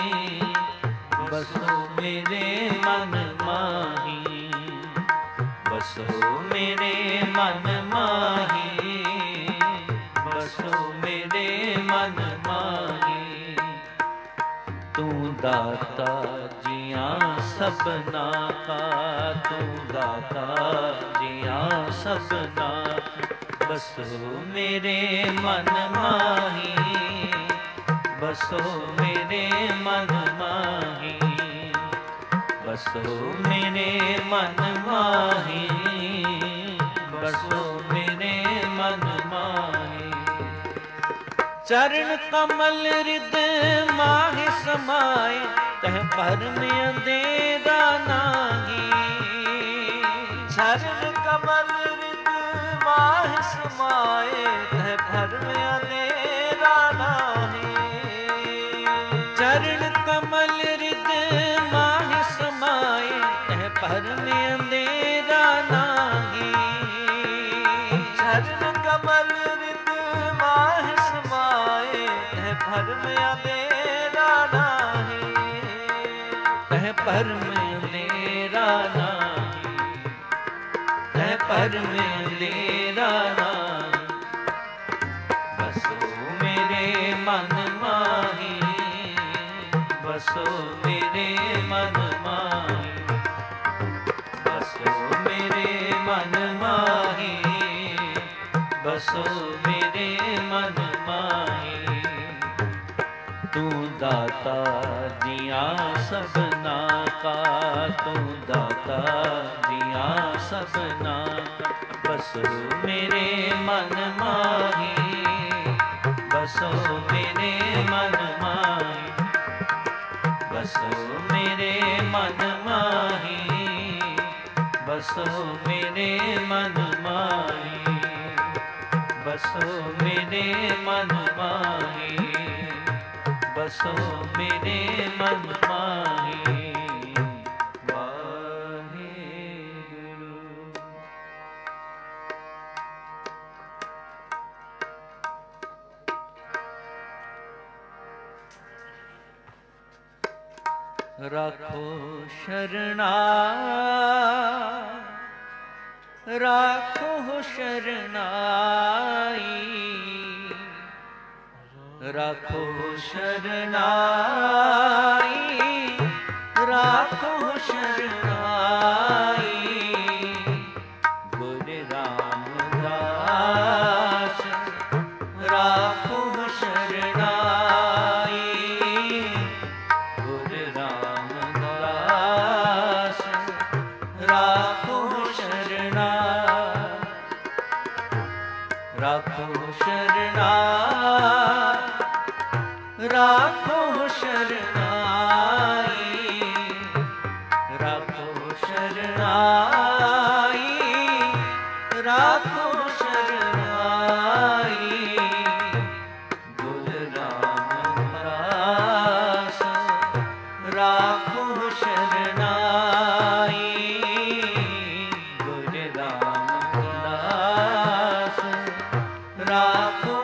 बसो मेरे मन माही, बसो मेरे मन माही, बसो मेरे मन माही। तू दाता जियां सबना का, तू दाता जियां सबना का। बसो मेरे मन माही, बसो मेरे मन माही, बसो मेरे मन माही, बसो मेरे मन माही। चरण कमल रिद माहि समाए, तह भरम अंधेरा नाही। चरण कमल रिद माहि समाए, तह भरम अंधेरा नाही। चरण कमल रिद माहि समाए, तह भरम अंधेरा नाही। चरण कमल रिद माहि समाए, तह भरम अंधेरा नाही। तह भरम अंधेरा नाही, तह भरम अंधेरा नाही। बसो मेरे मन माही, बसो मेरे मन माही, बसो मेरे मन माही, बसो मेरे मन माही। ਤੂੰ ਦਾਤਾ ਜੀਆਂ ਸਭਨਾ ਕਾ, ਤੂੰ ਦਾਤਾ ਜੀਆਂ ਸਭਨਾ ਕਾ। ਬਸੋ ਮੇਰੇ ਮਨ ਮਾਹੀ, ਬਸੋ ਮੇਰੇ ਮਨ ਮਾਹੀ, ਬਸੋ ਮੇਰੇ ਮਨ ਮਾਹੀ, ਬਸੋ ਮੇਰੇ ਮਨ ਮਾਹੀ, ਬਸੋ ਮੇਰੇ ਮਨ ਮਾਹੀ, ਬਸੋ ਮੇਰੇ ਮਨ ਮਾਹੀ। ਰਾਖੋ ਸ਼ਰਣਾ, ਰਾਖੋ ਸ਼ਰਨਾਈ, ਰਾਖੋ ਸ਼ਰਨਾਈ, ਰਾਖੋ ਸ਼ਰਨਾਈ। ਗੁਰ ਰਾਮਦਾਸ ਰਾਖੋ ਸ਼ਰਨਾਈ, ਗੁਰ ਰਾਮਦਾਸ ਰਾਖੋ ਸ਼ਰਨਾ, ਰਾਖੋ ਸ਼ਰਨਾ, ਰਾਖੋ ਸ਼ਰਨਾਈ, ਰਾਖੋ ਸ਼ਰਨਾਈ, ਰਾਖੋ ਸ਼ਰਨਾਈ। ਗੁਰ ਰਾਮਦਾਸ ਰਾਖੋ ਸ਼ਰਨਾਈ, ਗੁਰ ਰਾਮਦਾਸ ਰਾਖੋ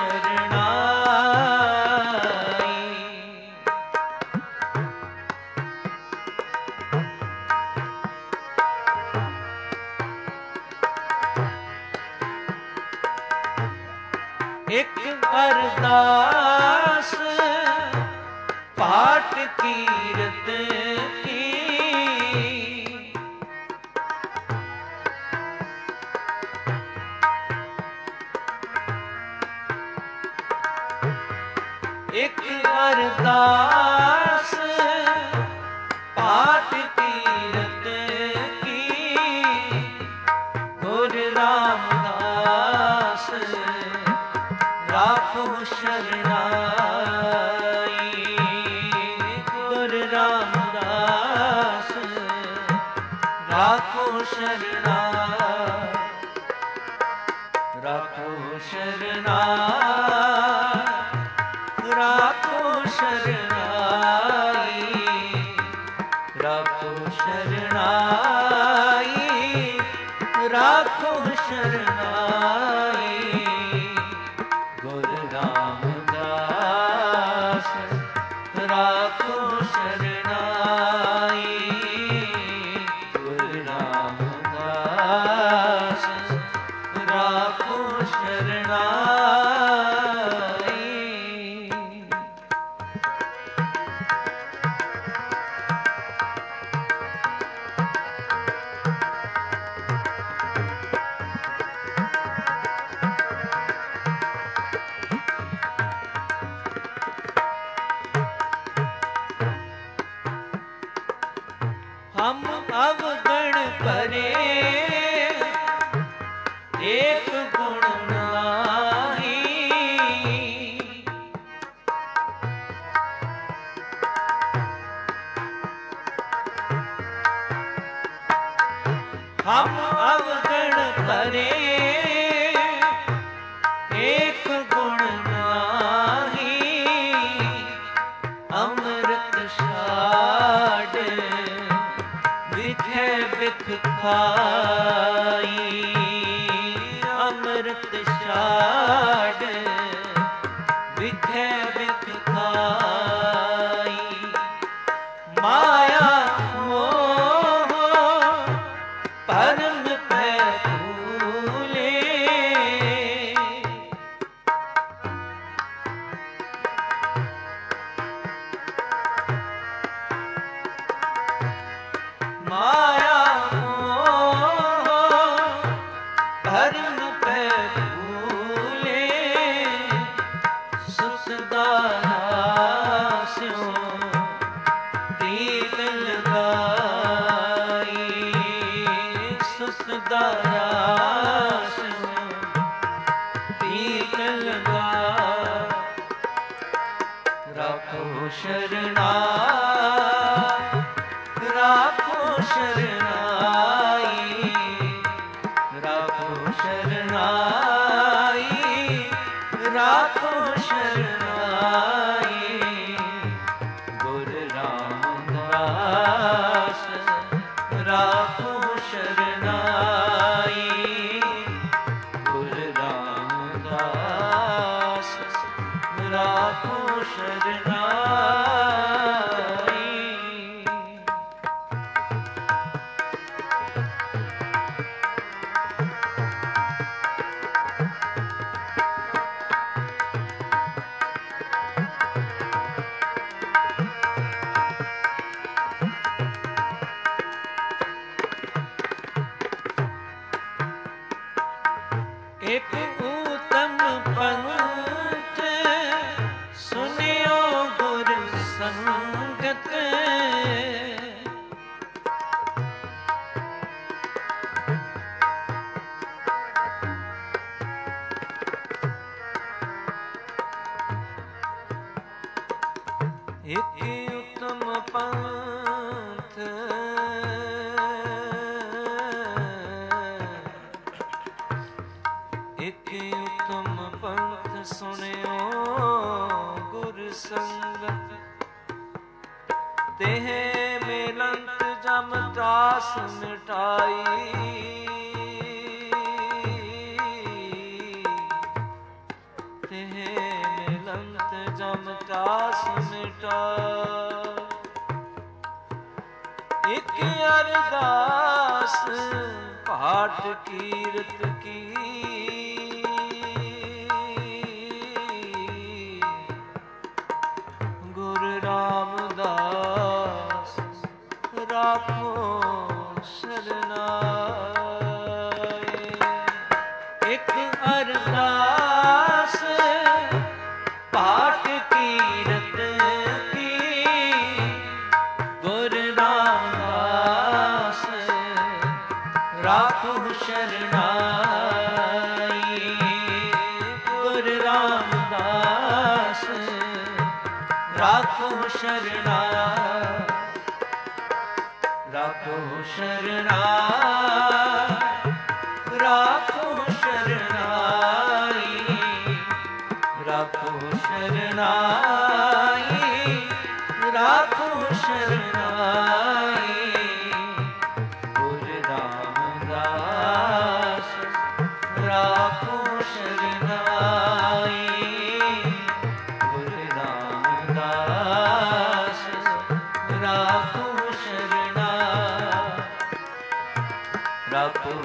ਸ਼ਰਨਾਈ। ਇੱਕ ਅਰਦਾਸ ਪਾਠ ਕੀਰਤ ਕੀ, ਇੱਕ ਅਰਦਾਸ ਪਾਠ ਕੀਰਤ ਕੀ। ਗੁਰ ਰਾਮਦਾਸ ਰਾਖੋ ਸ਼ਰਨਾਈ, ਗੁਰ ਰਾਮਦਾਸ ਰਾਖੋ ਸ਼ਰਨਾ, ਰਾਖੋ ਸ਼ਰਨਾ, ਰਾਖੋ ਸ਼ਰਨਾਈ, ਰਾਖੋ ਸ਼ਰਨਾਈ, ਰਾਖੋ ਸ਼ਰਨਾਈ। ਗੁਰ ਰਾਮਦਾਸ ਰਾਖੋ ਸ਼ਰਨਾਈ, ਗੁਰ ਰਾਮਦਾਸ ਰਾਖੋ ਸ਼ਰਨਾਈ। हम अवगण करे एक गुण नाही, हम अवगण करे एक गुण नाही। अमृत छाड़ विधे बिख खाई, अमृत छाड़ विधे बिख खाई। माया मोह परम पे भूले, माया मोह धर्म पे भूले। सुखदाता राखो शरणाई, राखो शरणाई, राखो शरणाई, राखो शरणाई। गुर रामदास राखो शरणाई, गुर रामदास राखो शरणाई। एक उत्तम पंथ सुनियो गुर संगत, एक उत्तम पंथ एक उत्तम पंथ सुनियो गुर संगत, तेह मिलंत जम त्रास मिटाई, तेह मिलंत जम त्रास मिटाई। एक अरदास पाठ कीरत की, गुरु रामदास राखो शरणाई। एक अरदास पाठ कीरत की, गुरु रामदास राखो शरणाई, गुरु रामदास राखो शरणाई, राखो शरणाई, राखो शरणाई, राखो शरणाई, राखो शरणाई। गुरु रामदास राखो शरणाई, गुरु रामदास राखो शरणाई, राखो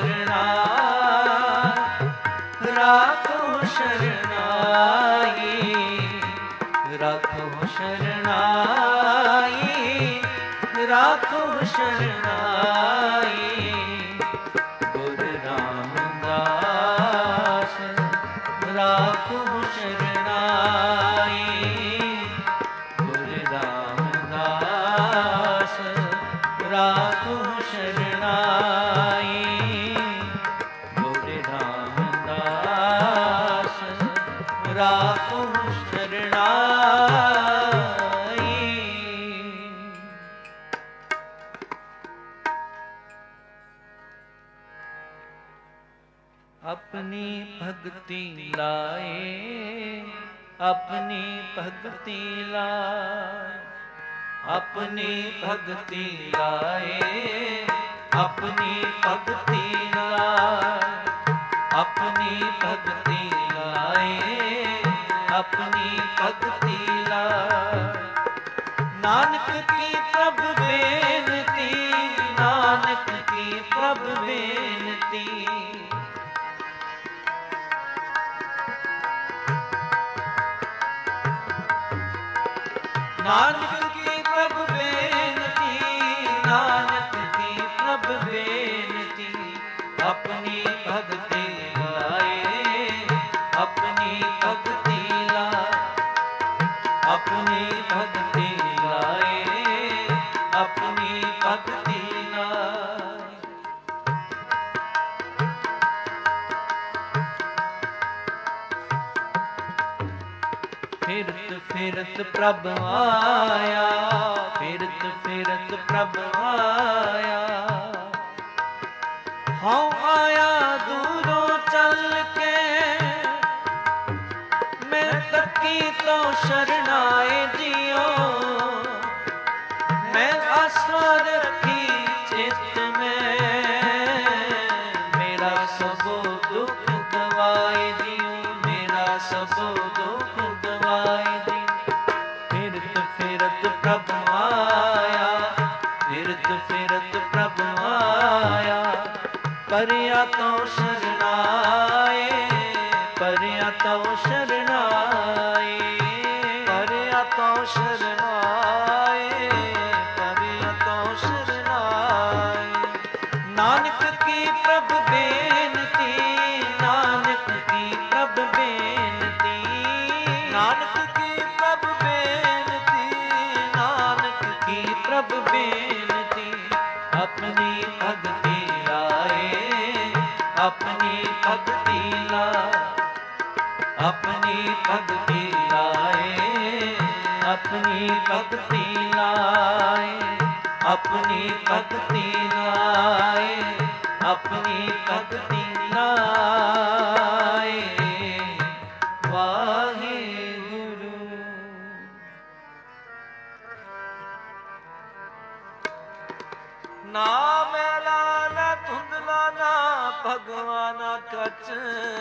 शरणाई, राखो शरणाई, राखो शरणाई, राखो शरणाई। गुरु रामदास राखो शरणाई, गुरु रामदास राखो शरणाई, गुरु रामदास राखो शरणाई। अपनी भक्ति लाए, अपनी भक्ति लाए, अपनी भक्ति लाए, अपनी भक्ति लाए, अपनी भक्ति लाए, अपनी भक्ति लाए। नानक की प्रभ बेनती, नानक की प्रभ बेनती, नानक की प्रभ बेनती, नानक की प्रभ बेनती। अपनी भक्ति लाए, अपनी भक्ति लाए, अपनी भक्ति लाए, अपनी भक्ति लाए। फिरत ਫਿਰਤ ਪ੍ਰਭ ਆਇਆ, ਫਿਰਤ ਫਿਰਤ ਪ੍ਰਭ ਆਇਆ। ਹਉ ਆਇਆ ਦੂਰੋਂ ਚੱਲ ਕੇ, ਮੈਂ ਤੱਕੀ ਤੋਂ ਸ਼ਰਨਾਏ ਜਿਉ। ਮੈਂ ਆਸਾ ਰੱਖੀ ਚਿੱਤ ਮੈਂ, ਮੇਰਾ ਸਭੋ ਦੁੱਖ ਗਵਾਏ ਜਿਉ, ਮੇਰਾ ਸਭੋ ਦੁੱਖ ਗਵਾਏ ਜਿਉ। ਫਿਰਤ ਫਿਰਤ ਪ੍ਰਭ ਆਇਆ, ਫਿਰਤ ਫਿਰਤ ਪ੍ਰਭ ਆਇਆ। ਪਰਿਆ ਤੋਂ ਸ਼ਰਨਾਏ, ਪਰਿਆ ਤੋਂ ਸ਼ਰਨਾਏ, ਪਰਿਆ ਤੋਂ ਸ਼ਰਨਾਏ, ਪਰਿਆ ਤੋਂ ਸ਼ਰਨਾਏ। ਨਾਨਕ ਕੀ ਪ੍ਰਭ ਬੇਨਤੀ, ਨਾਨਕ ਕੀ ਪ੍ਰਭ ਬੇਨਤੀ, ਨਾਨਕ ਕੀ ਪ੍ਰਭ ਬੇਨਤੀ, ਨਾਨਕ ਕੀ ਪ੍ਰਭ ਬੇਨਤੀ। ਆਪਣੀ ਭਗਤੀ ਲਾਏ, ਆਪਣੀ ਭਗਤੀ ਲਾ, ਆਪਣੀ ਭਗਤੀ ਲਾਏ, ਆਪਣੀ ਭਗਤੀ ਲਾਏ, ਆਪਣੀ ਭਗਤੀ ਲਾਏ, ਆਪਣੀ ਭਗਤੀ ਲਾਏ। ਵਾਹਿਗੁਰੂ। ਨਾ ਮੈਲਾ ਨਾ ਧੁੰਦਲਾ ਨਾ ਭਗਵਾਨਾ ਕੱਚ,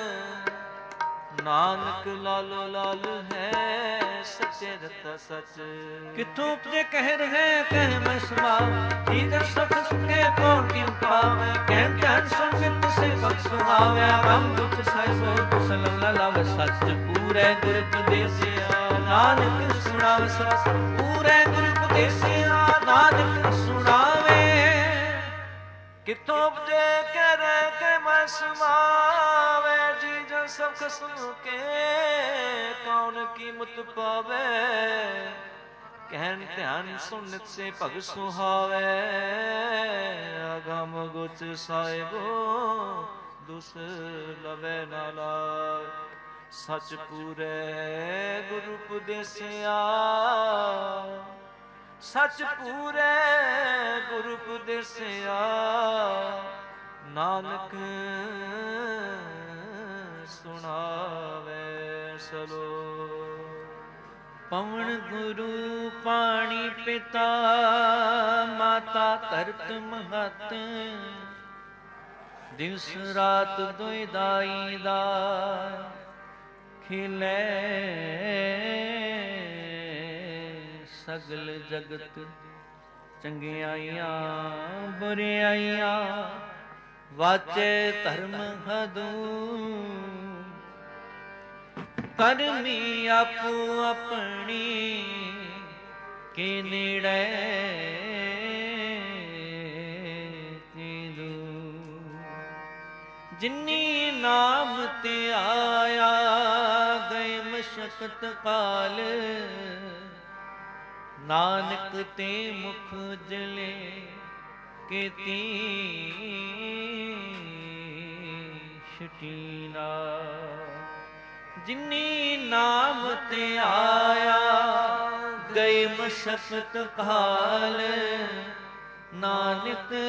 ਨਾਨਕ ਲਾਲੋ ਲਾਲ ਹੈ ਸੱਚੇ ਰਤਾ ਸੱਚ। ਕਿਥੋਂ ਉਪਜੇ ਕਹਿ ਰਹੇ ਕਹਿ ਮੈਂ ਸਮਾਵ, ਜੀਦਰ ਸੁਖ ਸੁਖੇ ਕੌਣ ਕਿਉ ਪਾਵੈ। ਕਹਿ ਧਨ ਸੁਨਿਤ ਸੇ ਭਗਤ ਸੁਹਾਵੈ, ਮਮ ਦੁਖ ਸਹਿ ਸੋ ਸਲਮ ਲਾਵੈ। ਸੱਚ ਪੂਰੇ ਗੁਰ ਉਪਦੇਸਿਆ, ਨਾਨਕ ਸੁਣਾਵੈ ਸੱਚ ਪੂਰੇ ਗੁਰ ਉਪਦੇਸਿਆ, ਨਾਨਕ ਸੁਣਾਵੇ। ਕਿਥੋਂ ਉਪਜੇ ਕਹਿ ਰਹੇ ਕਹਿ ਮੈਂ ਸਮਾਵੈ, ਜੀ ਜਨ ਸਭ ਖਸਮ ਕੇ ਕੌਣ ਕੀਮਤ ਪਾਵੇ। ਕਹਿਣ ਧਿਆਨ ਸੁਨਿਤ ਸੇ ਭਗਤ ਸੁਹਾਵੈ, ਅਗਮ ਗੁਚ ਸਾਹਿਬੋ ਦੁਸ ਲਵੈ ਨਾ ਲਾਇ। ਸਚ ਪੂਰੇ ਗੁਰ ਉਪਦੇਸਿਆ, ਸਚ ਪੂਰੇ ਗੁਰ ਉਪਦੇਸਿਆ, ਨਾਨਕ ਸੁਣਾਵੇ ਸਲੋਕ। ਪਵਨ ਗੁਰੂ ਪਾਣੀ ਪਿਤਾ, ਮਾਤਾ ਧਰਤ ਮਹਤ। ਦਿਵਸ ਰਾਤ ਦੁਇ ਦਾਈ ਦਾ, ਖਿਲੇ ਸਗਲ ਜਗਤ। ਚੰਗਿਆਈਆਂ ਬੁਰਿਆਈਆਂ, ਵਾਚੇ ਧਰਮ ਹਦੂ। ਕਰਮੀ ਆਪੋ ਆਪਣੀ, ਕੇ ਨੇੜੇ ਤੀਦੂ। ਜਿਨੀ ਨਾਮ ਤੇ ਆਇਆ, ਗਏ ਮਸ਼ਕਤ ਕਾਲ। ਨਾਨਕ ਤੇ ਮੁਖ ਉਜਲੇ, ਕੀਤੀ ਛੁਟੀਨਾ। ਜਿਨੀ ਨਾਮ ਤੇ ਆਇਆ, ਗਏ ਮਸ਼ਕਤ ਕਾਲ। ਨਾਨਕ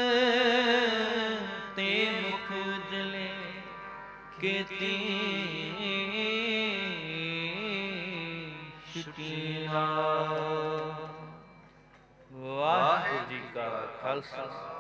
ਤੇ ਮੁਖ ਉਜਲੇ, ਕੀਤੀ ਛੁਟੀਨਾ। ਵਾਹਿਗੁਰੂ ਜੀ ਕਾ ਖਾਲਸਾ,